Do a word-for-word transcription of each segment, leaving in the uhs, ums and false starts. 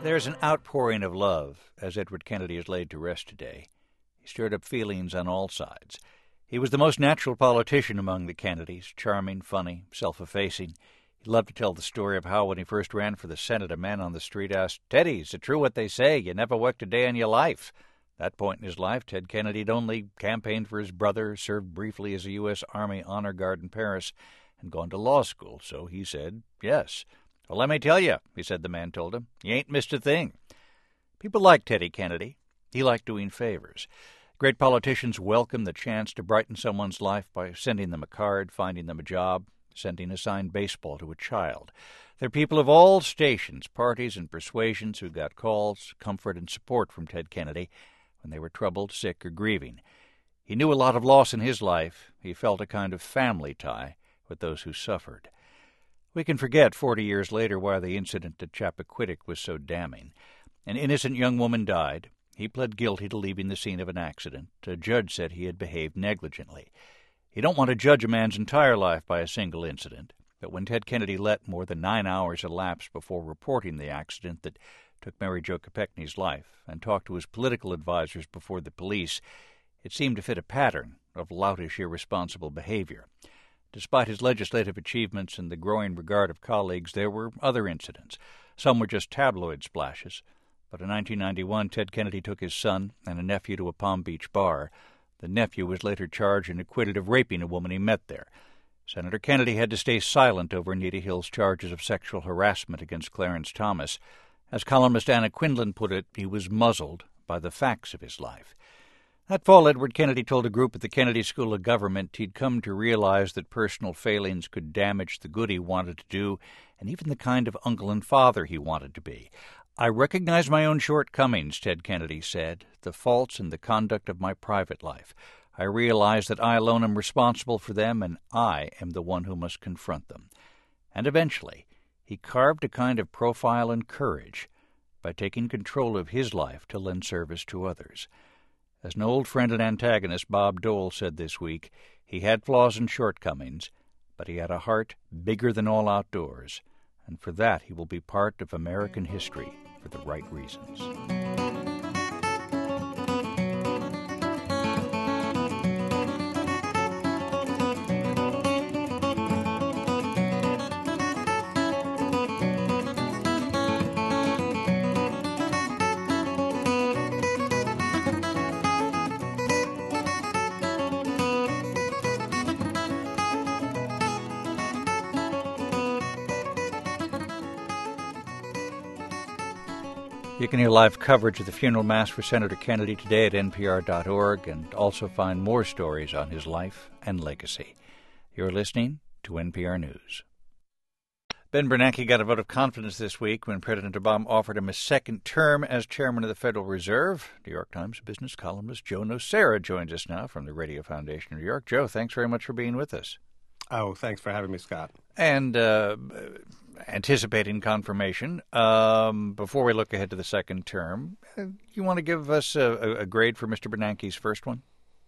There's an outpouring of love as Edward Kennedy is laid to rest today. He stirred up feelings on all sides. He was the most natural politician among the Kennedys, charming, funny, self-effacing. He loved to tell the story of how when he first ran for the Senate, a man on the street asked, "Teddy, is it true what they say? You never worked a day in your life." At that point in his life, Ted Kennedy had only campaigned for his brother, served briefly as a U S Army honor guard in Paris, and gone to law school, so he said yes. "Well, let me tell you," he said the man told him, "you ain't missed a thing." People liked Teddy Kennedy. He liked doing favors. Great politicians welcome the chance to brighten someone's life by sending them a card, finding them a job, sending a signed baseball to a child. They're people of all stations, parties, and persuasions who got calls, comfort, and support from Ted Kennedy when they were troubled, sick, or grieving. He knew a lot of loss in his life. He felt a kind of family tie with those who suffered. We can forget forty years later why the incident at Chappaquiddick was so damning. An innocent young woman died. He pled guilty to leaving the scene of an accident. A judge said he had behaved negligently. You don't want to judge a man's entire life by a single incident, but when Ted Kennedy let more than nine hours elapse before reporting the accident that took Mary Jo Kopechne's life and talked to his political advisers before the police, it seemed to fit a pattern of loutish, irresponsible behavior. Despite his legislative achievements and the growing regard of colleagues, there were other incidents. Some were just tabloid splashes. But in nineteen ninety-one, Ted Kennedy took his son and a nephew to a Palm Beach bar. The nephew was later charged and acquitted of raping a woman he met there. Senator Kennedy had to stay silent over Anita Hill's charges of sexual harassment against Clarence Thomas. As columnist Anna Quindlen put it, he was muzzled by the facts of his life. That fall, Edward Kennedy told a group at the Kennedy School of Government he'd come to realize that personal failings could damage the good he wanted to do and even the kind of uncle and father he wanted to be. "I recognize my own shortcomings," Ted Kennedy said, "the faults in the conduct of my private life. I realize that I alone am responsible for them, and I am the one who must confront them." And eventually, he carved a kind of profile and courage by taking control of his life to lend service to others. As an old friend and antagonist, Bob Dole, said this week, he had flaws and shortcomings, but he had a heart bigger than all outdoors, and for that he will be part of American history for the right reasons. You can hear live coverage of the funeral mass for Senator Kennedy today at N P R dot org and also find more stories on his life and legacy. You're listening to N P R News. Ben Bernanke got a vote of confidence this week when President Obama offered him a second term as chairman of the Federal Reserve. New York Times business columnist Joe Nocera joins us now from the Radio Foundation of New York. Joe, thanks very much for being with us. Oh, thanks for having me, Scott. And uh, anticipating confirmation, um, before we look ahead to the second term, uh, you want to give us a, a grade for Mister Bernanke's first one?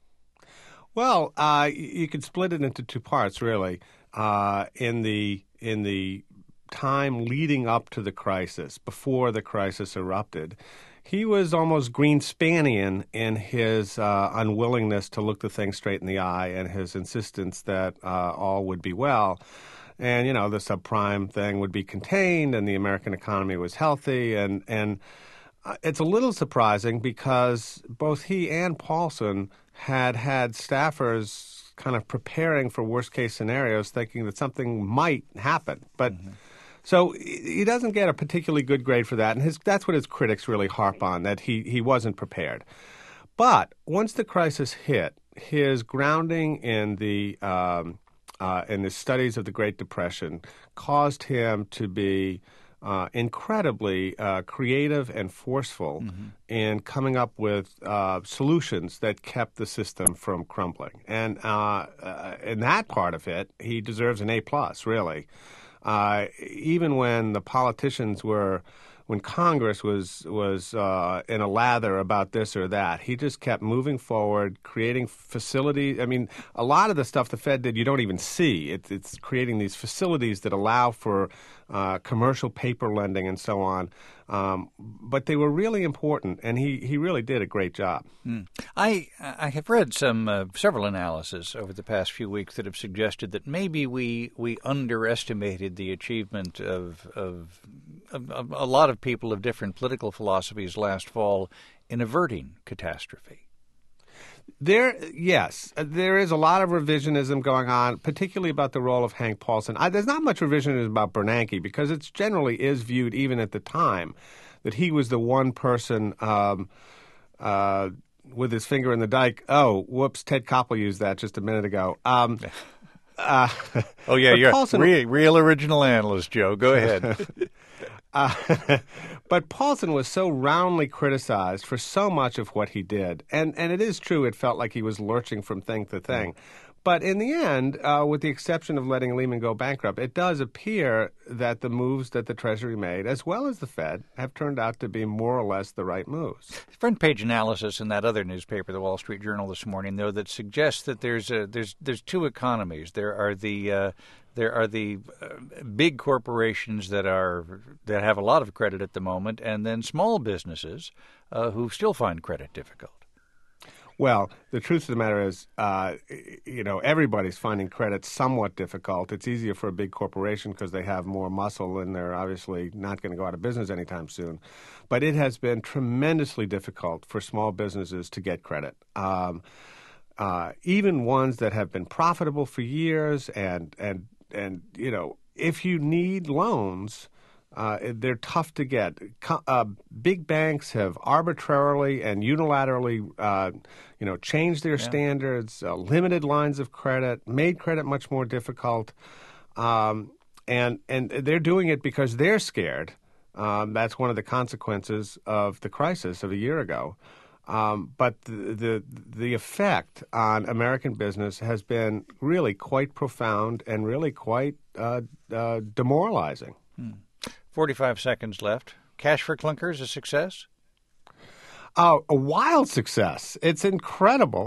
Well, uh, you could split it into two parts, really. Uh, in the in the time leading up to the crisis, before the crisis erupted, he was almost Greenspanian in his uh, unwillingness to look the thing straight in the eye and his insistence that uh, all would be well. And, you know, the subprime thing would be contained and the American economy was healthy. And, and uh, it's a little surprising because both he and Paulson had had staffers kind of preparing for worst-case scenarios, thinking that something might happen. But mm-hmm. So he doesn't get a particularly good grade for that, and his, that's what his critics really harp on, that he, he wasn't prepared. But once the crisis hit, his grounding in the um, uh, in the studies of the Great Depression caused him to be uh, incredibly uh, creative and forceful mm-hmm. in coming up with uh, solutions that kept the system from crumbling. And uh, uh, in that part of it, he deserves an A plus, really. Uh, even when the politicians were, when Congress was was uh, in a lather about this or that, he just kept moving forward, creating facilities. I mean, a lot of the stuff the Fed did, you don't even see. It's it's creating these facilities that allow for uh, commercial paper lending, and so on. Um, but they were really important, and he, he really did a great job. Mm. I I have read some uh, several analyses over the past few weeks that have suggested that maybe we we underestimated the achievement of of, of, of a lot of people of different political philosophies last fall in averting catastrophe. There, yes, there is a lot of revisionism going on, particularly about the role of Hank Paulson. I, there's not much revisionism about Bernanke because it generally is viewed, even at the time, that he was the one person um, uh, with his finger in the dike. Oh, whoops, Ted Koppel used that just a minute ago. Um, uh, oh, yeah, you're Paulson, real, real original analyst, Joe. Go ahead. Uh, but Paulson was so roundly criticized for so much of what he did. And, and it is true, it felt like he was lurching from thing to thing. But in the end, uh, with the exception of letting Lehman go bankrupt, it does appear that the moves that the Treasury made, as well as the Fed, have turned out to be more or less the right moves. Front page analysis in that other newspaper, the Wall Street Journal, this morning, though, that suggests that there's a, there's there's two economies. There are the uh, there are the uh, big corporations that are that have a lot of credit at the moment, and then small businesses uh, who still find credit difficult. Well, the truth of the matter is, uh, you know, everybody's finding credit somewhat difficult. It's easier for a big corporation because they have more muscle and they're obviously not going to go out of business anytime soon. But it has been tremendously difficult for small businesses to get credit. Um, uh, even ones that have been profitable for years and, and, and you know, if you need loans, Uh, they're tough to get. Uh, big banks have arbitrarily and unilaterally, uh, you know, changed their yeah. standards, uh, limited lines of credit, made credit much more difficult, um, and and they're doing it because they're scared. Um, that's one of the consequences of the crisis of a year ago. Um, but the, the the effect on American business has been really quite profound and really quite uh, uh, demoralizing. Hmm. forty-five seconds left. Cash for Clunkers, a success? Uh, a wild success. It's incredible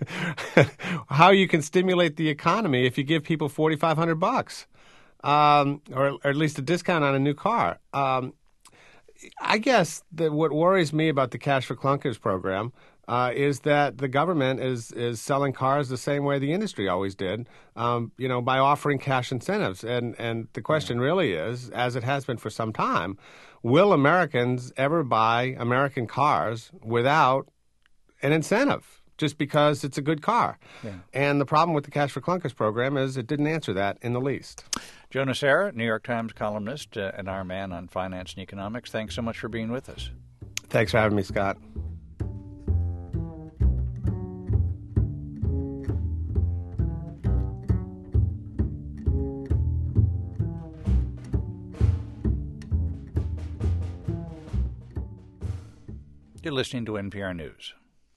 how you can stimulate the economy if you give people forty-five hundred bucks, um, or, or at least a discount on a new car. Um, I guess that what worries me about the Cash for Clunkers program uh, is that the government is is selling cars the same way the industry always did, um, you know, by offering cash incentives. And and the question really is, as it has been for some time, will Americans ever buy American cars without an incentive, just because it's a good car? Yeah. And the problem with the Cash for Clunkers program is it didn't answer that in the least. Joe Nocera, New York Times columnist uh, and our man on finance and economics, thanks so much for being with us. Thanks for having me, Scott. You're listening to N P R News.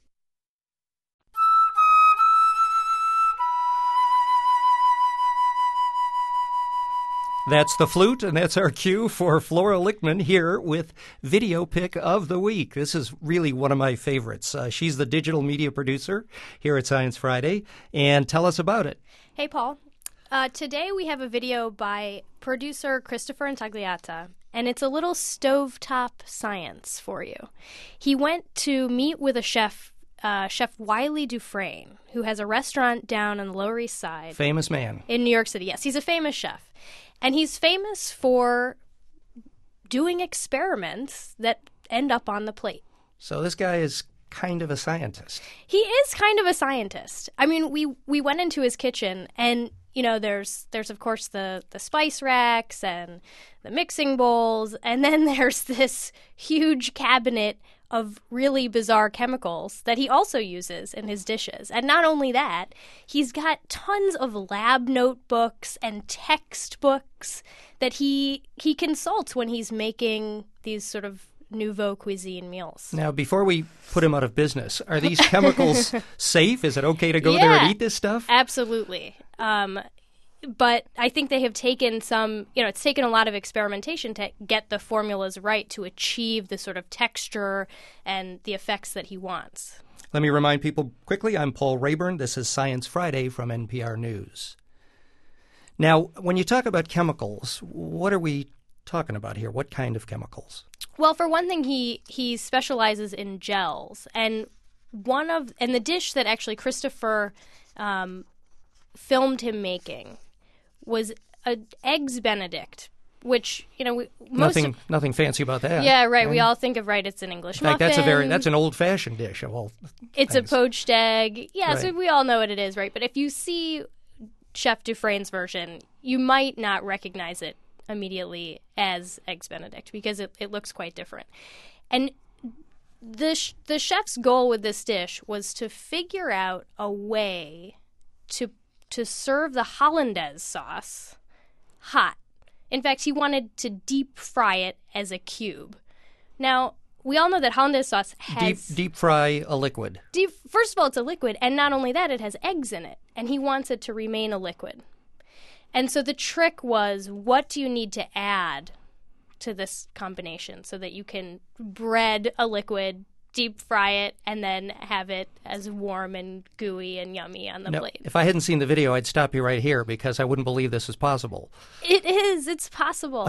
That's the flute, and that's our cue for Flora Lichtman here with Video Pick of the Week. This is really one of my favorites. Uh, she's the digital media producer here at Science Friday, and tell us about it. Hey, Paul. Uh, today we have a video by producer Christopher Intagliata, and it's a little stovetop science for you. He went to meet with a chef, uh, Chef Wiley Dufresne, who has a restaurant down on the Lower East Side. Famous man. In New York City, yes. He's a famous chef. And he's famous for doing experiments that end up on the plate. So this guy is kind of a scientist. He is kind of a scientist. I mean, we, we went into his kitchen, and, you know, there's, there's of course, the, the spice racks and the mixing bowls, and then there's this huge cabinet of really bizarre chemicals that he also uses in his dishes. And not only that, he's got tons of lab notebooks and textbooks that he he consults when he's making these sort of nouveau cuisine meals. Now, before we put him out of business, are these chemicals safe? Is it okay to go yeah, there and eat this stuff? Absolutely. Um, but I think they have taken some, you know, it's taken a lot of experimentation to get the formulas right to achieve the sort of texture and the effects that he wants. Let me remind people quickly, I'm Paul Rayburn. This is Science Friday from N P R News. Now, when you talk about chemicals, what are we talking about here? What kind of chemicals? Well, for one thing, he he specializes in gels, and one of and the dish that actually Christopher um, filmed him making was a eggs Benedict, which you know we, most Nothing, of, nothing fancy about that. yeah, right. And We all think of right. It's an English in fact, muffin. that's a very that's an old-fashioned dish of all. It's things. a poached egg. Yeah, so Right. we all know what it is, right? But if you see Chef Dufresne's version, you might not recognize it immediately as eggs Benedict because it, it looks quite different. And the sh- the chef's goal with this dish was to figure out a way to to serve the hollandaise sauce hot. In fact, he wanted to deep fry it as a cube. Now, we all know that hollandaise sauce has Deep deep fry a liquid. deep. First of all, it's a liquid, and not only that, it has eggs in it, and he wants it to remain a liquid. And so the trick was, what do you need to add to this combination so that you can bread a liquid, deep fry it, and then have it as warm and gooey and yummy on the Now, plate? if I hadn't seen the video, I'd stop you right here because I wouldn't believe this is possible. It is. It's possible.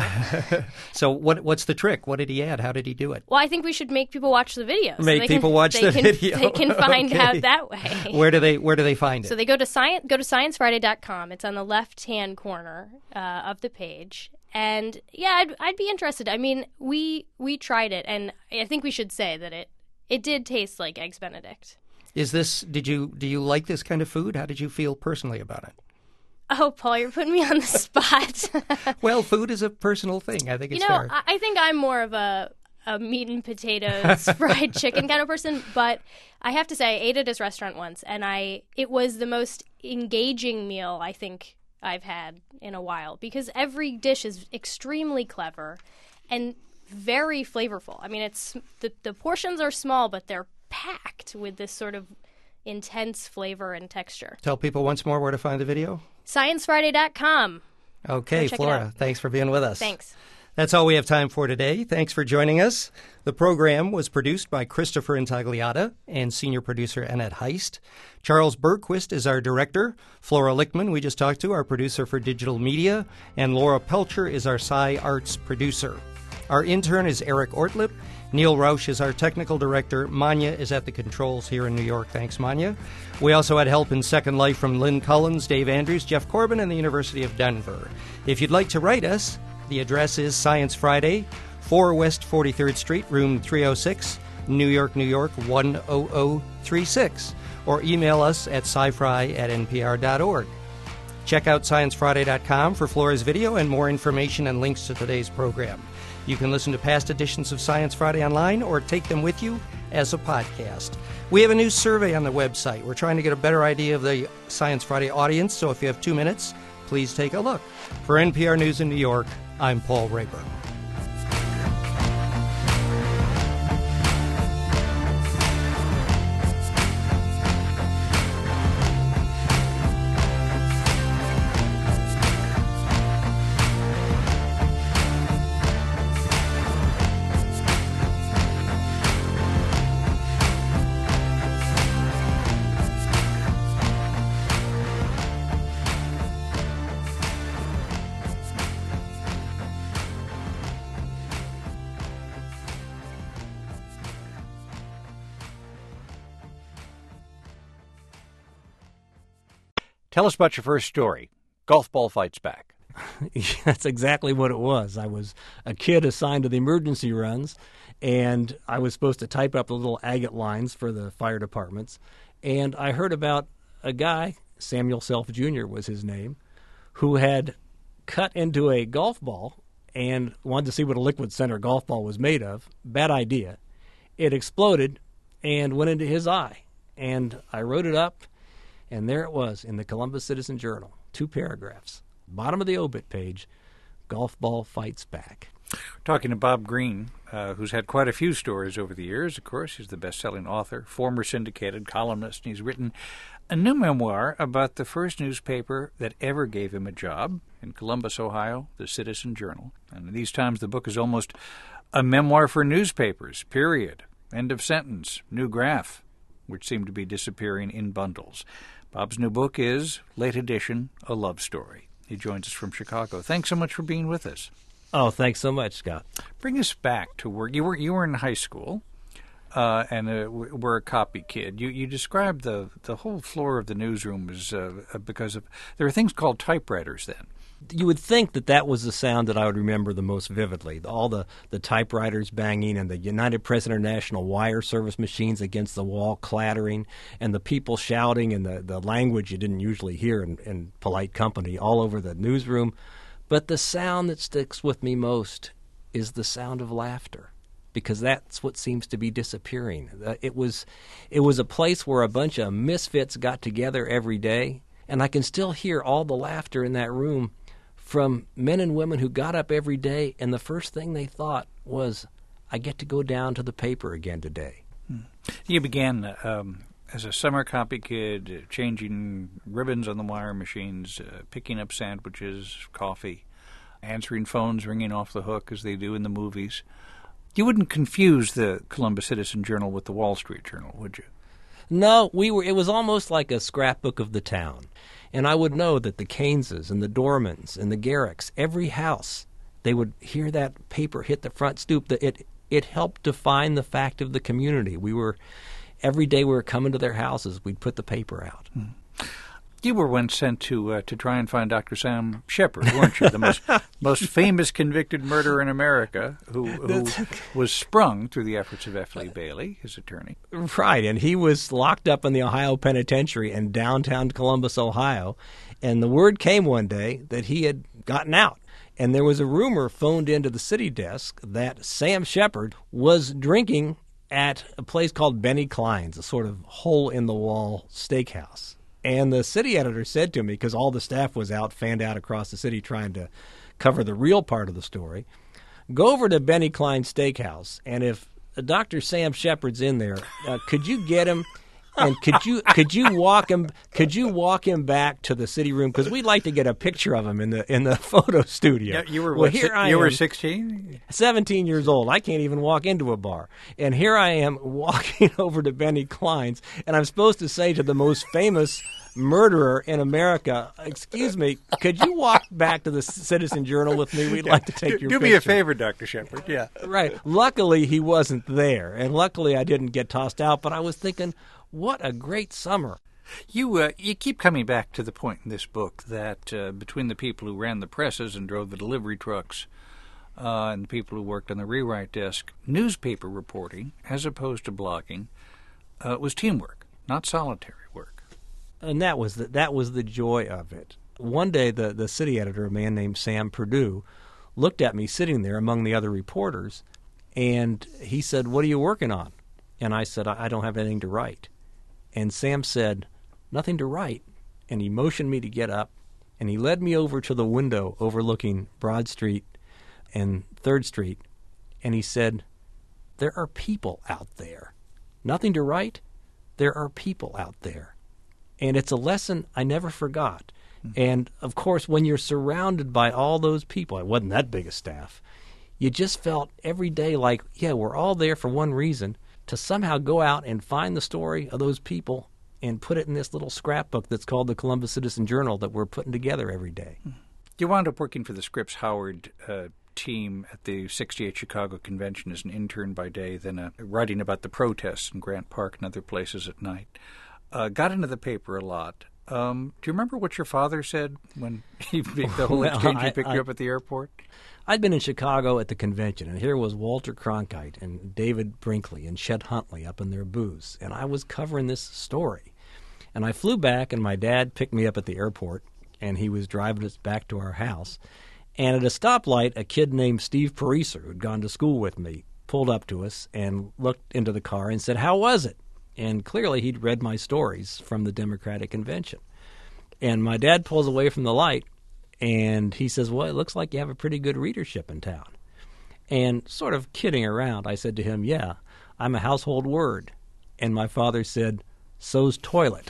So what what's the trick? What did he add? How did he do it? Well, I think we should make people watch the video. so Make they people can, watch they the can, video. They can find Okay. out that way. Where do they where do they find it? So they go to science, go to science friday dot com. It's on the left-hand corner uh, of the page. And yeah, I'd, I'd be interested. I mean, we we tried it, and I think we should say that it it did taste like eggs Benedict. Is this did you do you like this kind of food? How did you feel personally about it? Oh, Paul, you're putting me on the spot. Well, food is a personal thing. I think you it's know, fair. I, I think I'm more of a a meat and potatoes fried chicken kind of person, but I have to say I ate at his restaurant once, and I it was the most engaging meal I think I've had in a while because every dish is extremely clever and very flavorful. I mean, it's the the portions are small, but they're packed with this sort of intense flavor and texture. Tell people once more where to find the video. science friday dot com. Okay, Go check it Flora, out. thanks for being with us. Thanks. That's all we have time for today. Thanks for joining us. The program was produced by Christopher Intagliata and senior producer Annette Heist. Charles Bergquist is our director. Flora Lichtman, we just talked to, our producer for digital media. And Laura Pelcher is our Sci Arts producer. Our intern is Eric Ortlip. Neil Rausch is our technical director. Manya is at the controls here in New York. Thanks, Manya. We also had help in Second Life from Lynn Cullins, Dave Andrews, Jeff Corbin, and the University of Denver. If you'd like to write us, the address is Science Friday, four West forty-third Street, room three oh six, New York, New York, one oh oh three six. Or email us at scifry at n p r dot org. Check out science friday dot com for Flora's video and more information and links to today's program. You can listen to past editions of Science Friday online or take them with you as a podcast. We have a new survey on the website. We're trying to get a better idea of the Science Friday audience, so if you have two minutes, please take a look. For N P R News in New York, I'm Paul Rayburn. Tell us about your first story. Golf ball fights back. That's exactly what it was. I was a kid assigned to the emergency runs, and I was supposed to type up the little agate lines for the fire departments. And I heard about a guy, Samuel Self Junior was his name, who had cut into a golf ball and wanted to see what a liquid center golf ball was made of. Bad idea. It exploded and went into his eye. And I wrote it up, and there it was in the Columbus Citizen Journal. Two paragraphs. Bottom of the obit page, golf ball fights back. Talking to Bob Greene, uh, who's had quite a few stories over the years. Of course, he's the best-selling author, former syndicated columnist, and he's written a new memoir about the first newspaper that ever gave him a job in Columbus, Ohio, the Citizen Journal. And in these times, the book is almost a memoir for newspapers, period. End of sentence, new graph, which seem to be disappearing in bundles. Bob's new book is, late edition, a love story. He joins us from Chicago. Thanks so much for being with us. Oh, thanks so much, Scott. Bring us back to where you were. You were in high school, uh, and uh, were a copy kid. You you described the the whole floor of the newsroom as uh, because of there were things called typewriters then. You would think that that was the sound that I would remember the most vividly. All the, the typewriters banging and the United Press International wire service machines against the wall clattering and the people shouting and the, the language you didn't usually hear in, in polite company all over the newsroom. But the sound that sticks with me most is the sound of laughter, because that's what seems to be disappearing. Uh, it was, it was a place where a bunch of misfits got together every day, and I can still hear all the laughter in that room from men and women who got up every day, and the first thing they thought was, I get to go down to the paper again today. Hmm. You began um, as a summer copy kid, uh, changing ribbons on the wire machines, uh, picking up sandwiches, coffee, answering phones ringing off the hook as they do in the movies. You wouldn't confuse the Columbus Citizen-Journal with the Wall Street Journal, would you? No, we were. It was almost like a scrapbook of the town. And I would know that the Keyneses and the Dormans and the Garricks, every house, they would hear that paper hit the front stoop. That it it helped define the fact of the community. We were every day we were coming to their houses. We'd put the paper out. Hmm. You were once sent to uh, to try and find Doctor Sam Shepard, weren't you? The most most famous convicted murderer in America, who, who was sprung through the efforts of F. Lee Bailey, his attorney. Right, and he was locked up in the Ohio Penitentiary in downtown Columbus, Ohio, and the word came one day that he had gotten out. And there was a rumor phoned into the city desk that Sam Shepard was drinking at a place called Benny Klein's, a sort of hole-in-the-wall steakhouse. And the city editor said to me, because all the staff was out, fanned out across the city trying to cover the real part of the story, go over to Benny Klein's Steakhouse, and if Doctor Sam Shepard's in there, uh, could you get him? And could you could you walk him could you walk him back to the city room, because we'd like to get a picture of him in the in the photo studio. Yeah, you were well, what, here I you am, were sixteen, seventeen years old. I can't even walk into a bar, and here I am walking over to Benny Klein's, and I'm supposed to say to the most famous murderer in America, excuse me, could you walk back to the Citizen Journal with me? We'd yeah. like to take do, your do picture. Do me a favor, Doctor Shepard. Yeah. Right. Luckily, he wasn't there, and luckily I didn't get tossed out, but I was thinking, what a great summer. You uh, you keep coming back to the point in this book that uh, between the people who ran the presses and drove the delivery trucks uh, and the people who worked on the rewrite desk, newspaper reporting, as opposed to blogging, uh, was teamwork, not solitary work. And that was the, that was the joy of it. One day, the, the city editor, a man named Sam Perdue, looked at me sitting there among the other reporters, and he said, "What are you working on?" And I said, I, I don't have anything to write. And Sam said, "Nothing to write." And he motioned me to get up, and he led me over to the window overlooking Broad Street and Third Street, and he said, "There are people out there. Nothing to write? There are people out there." And it's a lesson I never forgot. Mm-hmm. And, of course, when you're surrounded by all those people, it wasn't that big a staff, you just felt every day like, yeah, we're all there for one reason, to somehow go out and find the story of those people and put it in this little scrapbook that's called the Columbus Citizen-Journal that we're putting together every day. Mm-hmm. You wound up working for the Scripps Howard uh, team at the sixty-eight Chicago Convention as an intern by day, then uh, writing about the protests in Grant Park and other places at night. Uh, got into the paper a lot. Um, do you remember what your father said when he the whole well, exchange he I, picked I, you up at the airport? I'd been in Chicago at the convention, and here was Walter Cronkite and David Brinkley and Chet Huntley up in their booths, and I was covering this story. And I flew back, and my dad picked me up at the airport, and he was driving us back to our house. And at a stoplight, a kid named Steve Pariser, who'd gone to school with me, pulled up to us and looked into the car and said, "How was it?" And clearly he'd read my stories from the Democratic Convention. And my dad pulls away from the light, and he says, "Well, it looks like you have a pretty good readership in town." And sort of kidding around, I said to him, "Yeah, I'm a household word." And my father said, "So's toilet."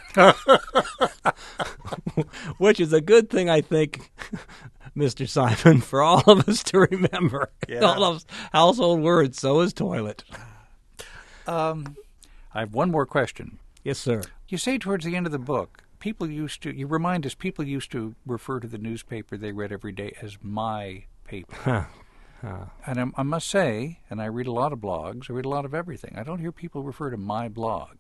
Which is a good thing, I think, Mister Simon, for all of us to remember. Yeah. All of us, household words, so is toilet. Um, I have one more question. Yes, sir. You say towards the end of the book people used to, you remind us, people used to refer to the newspaper they read every day as my paper. Huh. Huh. And I, I must say, and I read a lot of blogs, I read a lot of everything, I don't hear people refer to my blog.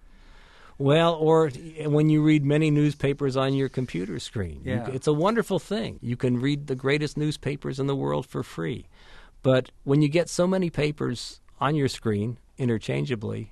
Well, or when you read many newspapers on your computer screen. Yeah. You, it's a wonderful thing. You can read the greatest newspapers in the world for free. But when you get so many papers on your screen interchangeably,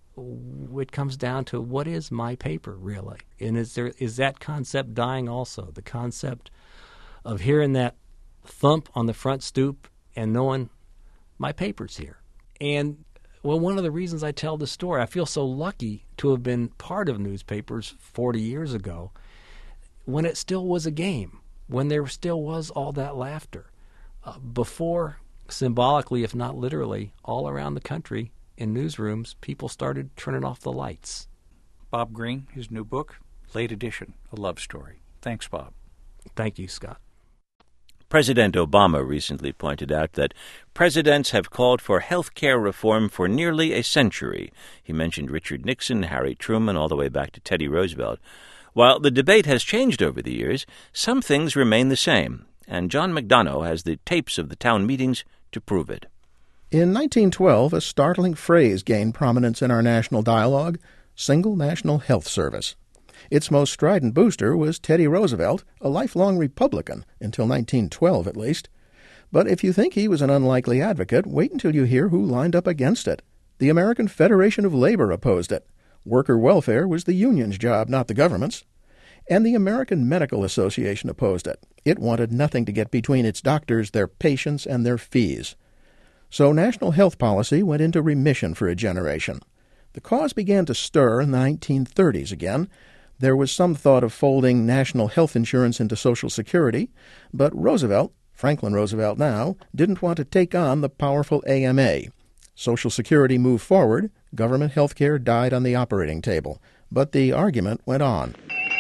it comes down to what is my paper, really? And is there is that concept dying also? The concept of hearing that thump on the front stoop and knowing my paper's here. And well, one of the reasons I tell this story, I feel so lucky to have been part of newspapers forty years ago when it still was a game, when there still was all that laughter. Uh, before, symbolically, if not literally, all around the country in newsrooms, people started turning off the lights. Bob Greene, his new book, Late Edition, A Love Story. Thanks, Bob. Thank you, Scott. President Obama recently pointed out that presidents have called for health care reform for nearly a century. He mentioned Richard Nixon, Harry Truman, all the way back to Teddy Roosevelt. While the debate has changed over the years, some things remain the same, and John McDonough has the tapes of the town meetings to prove it. In nineteen twelve, a startling phrase gained prominence in our national dialogue: Single National Health Service. Its most strident booster was Teddy Roosevelt, a lifelong Republican, until nineteen twelve at least. But if you think he was an unlikely advocate, wait until you hear who lined up against it. The American Federation of Labor opposed it. Worker welfare was the union's job, not the government's. And the American Medical Association opposed it. It wanted nothing to get between its doctors, their patients, and their fees. So national health policy went into remission for a generation. The cause began to stir in the nineteen thirties again. There was some thought of folding national health insurance into Social Security, but Roosevelt, Franklin Roosevelt now, didn't want to take on the powerful A M A. Social Security moved forward, government health care died on the operating table, but the argument went on.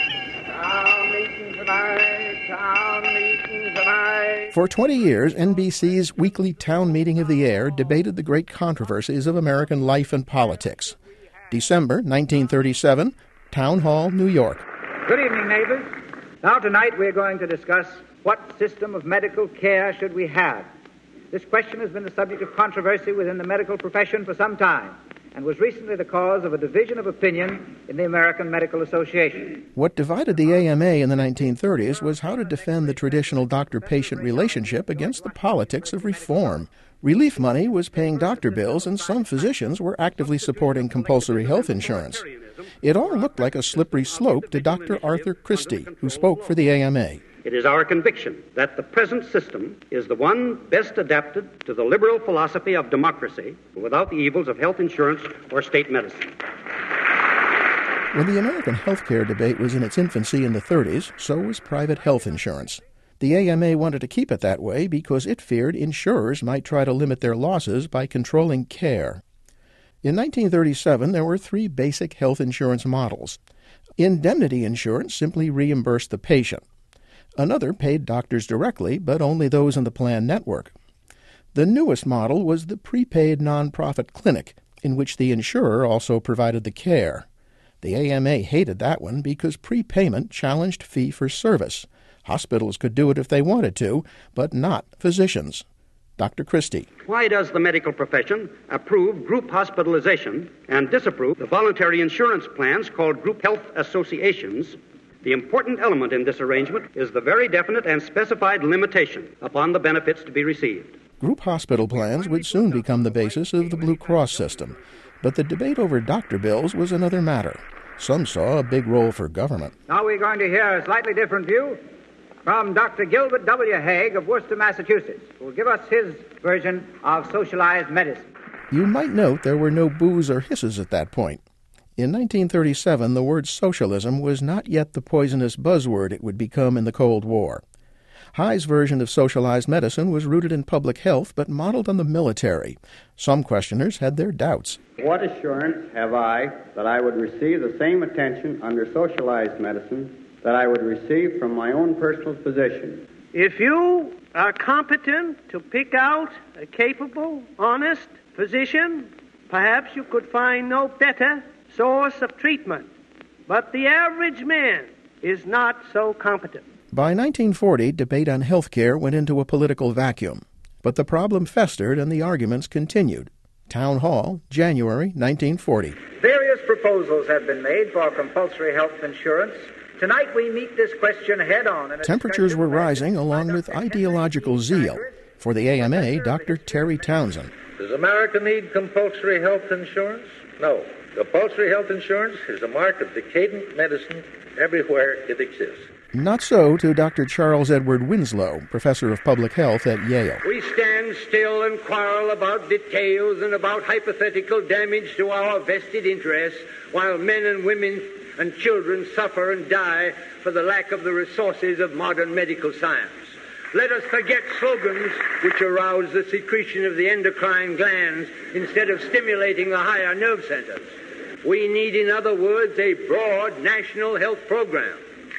Town meeting tonight, town meeting tonight. For twenty years, N B C's weekly Town Meeting of the Air debated the great controversies of American life and politics. December nineteen thirty-seven, Town Hall, New York. Good evening, neighbors. Now, tonight we're going to discuss what system of medical care should we have. This question has been the subject of controversy within the medical profession for some time and was recently the cause of a division of opinion in the American Medical Association. What divided the A M A in the nineteen thirties was how to defend the traditional doctor-patient relationship against the politics of reform. Relief money was paying doctor bills, and some physicians were actively supporting compulsory health insurance. It all looked like a slippery slope to Doctor Arthur Christie, who spoke for the A M A. It is our conviction that the present system is the one best adapted to the liberal philosophy of democracy without the evils of health insurance or state medicine. When the American health care debate was in its infancy in the thirties, so was private health insurance. The A M A wanted to keep it that way because it feared insurers might try to limit their losses by controlling care. In nineteen thirty-seven, there were three basic health insurance models. Indemnity insurance simply reimbursed the patient. Another paid doctors directly, but only those in the plan network. The newest model was the prepaid nonprofit clinic, in which the insurer also provided the care. The A M A hated that one because prepayment challenged fee-for-service. Hospitals could do it if they wanted to, but not physicians. Doctor Christie. Why does the medical profession approve group hospitalization and disapprove the voluntary insurance plans called group health associations? The important element in this arrangement is the very definite and specified limitation upon the benefits to be received. Group hospital plans would soon become the basis of the Blue Cross system, but the debate over doctor bills was another matter. Some saw a big role for government. Now we're going to hear a slightly different view from Doctor Gilbert W. Haig of Worcester, Massachusetts, who will give us his version of socialized medicine. You might note there were no boos or hisses at that point. In nineteen thirty-seven, the word socialism was not yet the poisonous buzzword it would become in the Cold War. Haig's version of socialized medicine was rooted in public health, but modeled on the military. Some questioners had their doubts. What assurance have I that I would receive the same attention under socialized medicine that I would receive from my own personal physician? If you are competent to pick out a capable, honest physician, perhaps you could find no better source of treatment but the average man is not so competent. By nineteen forty, debate on health care went into a political vacuum. But the problem festered and the arguments continued. Town Hall, January nineteen forty. Various proposals have been made for compulsory health insurance. Tonight we meet this question head on. In a Temperatures were rising along with ideological zeal. For the A M A, Doctor Terry Townsend. Does America need compulsory health insurance? No. Compulsory health insurance is a mark of decadent medicine everywhere it exists. Not so to Doctor Charles Edward Winslow, professor of public health at Yale. We stand still and quarrel about details and about hypothetical damage to our vested interests, while men and women and children suffer and die for the lack of the resources of modern medical science. Let us forget slogans which arouse the secretion of the endocrine glands instead of stimulating the higher nerve centers. We need, in other words, a broad national health program.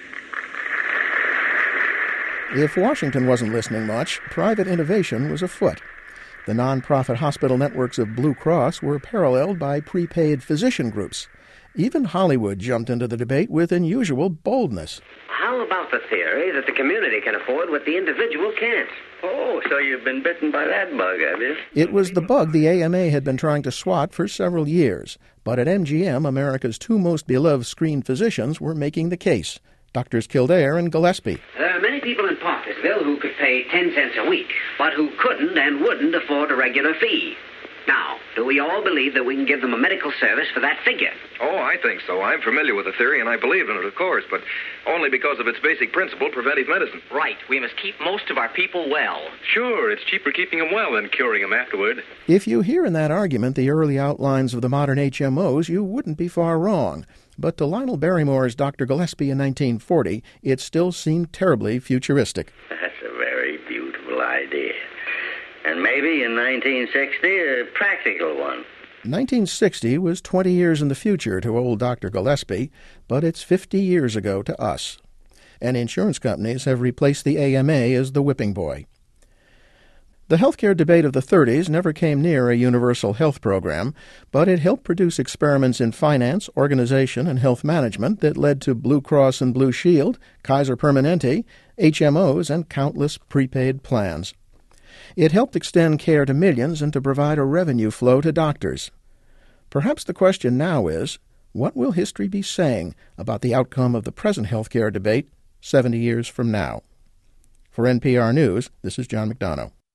If Washington wasn't listening much, private innovation was afoot. The nonprofit hospital networks of Blue Cross were paralleled by prepaid physician groups. Even Hollywood jumped into the debate with unusual boldness. How about the theory that the community can afford what the individual can't? Oh, so you've been bitten by that bug, have you? It was the bug the A M A had been trying to swat for several years. But at M G M, America's two most beloved screen physicians were making the case. Doctors Kildare and Gillespie. There are many people in Parkersville who could pay ten cents a week, but who couldn't and wouldn't afford a regular fee. Now, do we all believe that we can give them a medical service for that figure? Oh, I think so. I'm familiar with the theory, and I believe in it, of course, but only because of its basic principle, preventive medicine. Right. We must keep most of our people well. Sure, it's cheaper keeping them well than curing them afterward. If you hear in that argument the early outlines of the modern H M Os, you wouldn't be far wrong. But to Lionel Barrymore's Doctor Gillespie in nineteen forty, it still seemed terribly futuristic. That's a very beautiful idea. And maybe in nineteen sixty, a practical one. nineteen sixty was twenty years in the future to old Doctor Gillespie, but it's fifty years ago to us. And insurance companies have replaced the A M A as the whipping boy. The healthcare debate of the thirties never came near a universal health program, but it helped produce experiments in finance, organization, and health management that led to Blue Cross and Blue Shield, Kaiser Permanente, H M Os, and countless prepaid plans. It helped extend care to millions and to provide a revenue flow to doctors. Perhaps the question now is, what will history be saying about the outcome of the present healthcare debate seventy years from now? For N P R News, this is John McDonough.